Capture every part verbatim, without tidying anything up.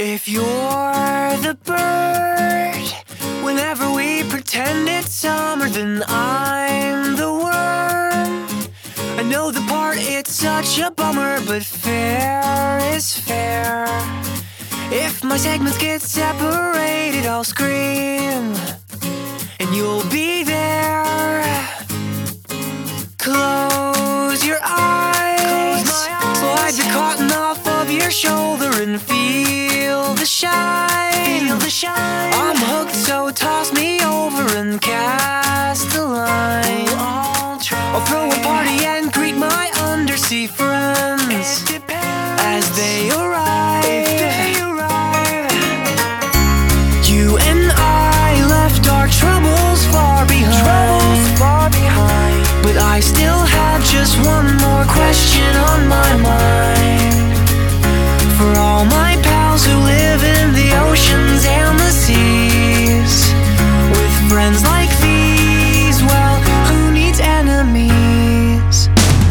If you're the bird, whenever we pretend it's summer, then I'm the worm. I know the part, it's such a bummer, but fair is fair. If my segments get separated, I'll scream, and you'll be there. Close your eyes, slide the cotton off of your shoulder and feel the shine. Feel the shine. I'm hooked, so toss me over and cast a line. I'll, I'll throw a party and greet my undersea friends as they arrive. They arrive. You and I left our troubles far behind. Troubles far behind. But I still have just one more question on my mind. For all my pals who live in the oceans and the seas, with friends like these, well, who needs enemies?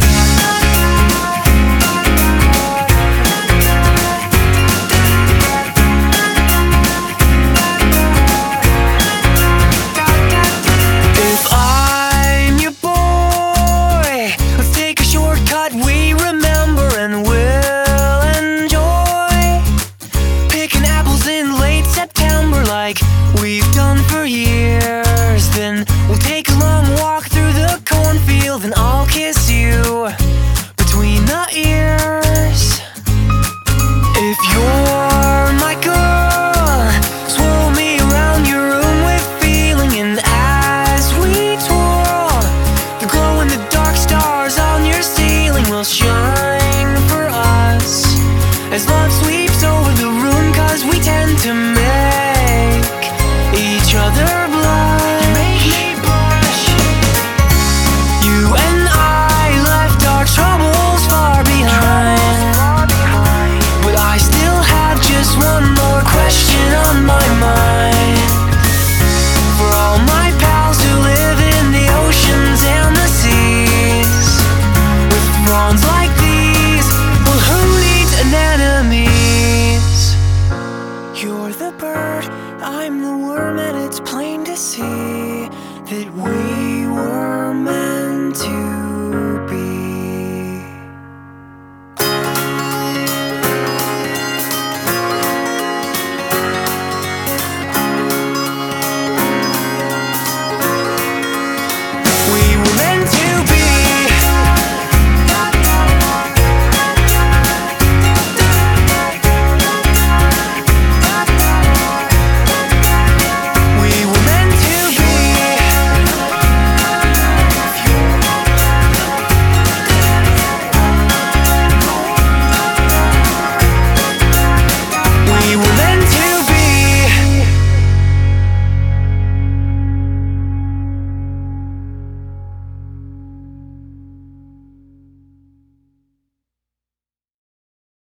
If I'm your boy, let's take a shortcut we remember and we'll enjoy picking apples in late September like we've done for years. Then we'll take a long walk through the cornfield and I'll kiss you between the ears. If you're my girl, swirl me around your room with feeling, and as we twirl, the glow in the dark stars on your ceiling will shine for us as love sweeps over the room, 'cause we tend to make each other blush. You make me blush. You and I left our troubles far behind, but I still have just one more question on my mind. For all my pals who live in the oceans and the seas, with fronds like these, well, who needs anemones? You're the bird, I'm the worm, and it's plain to see that we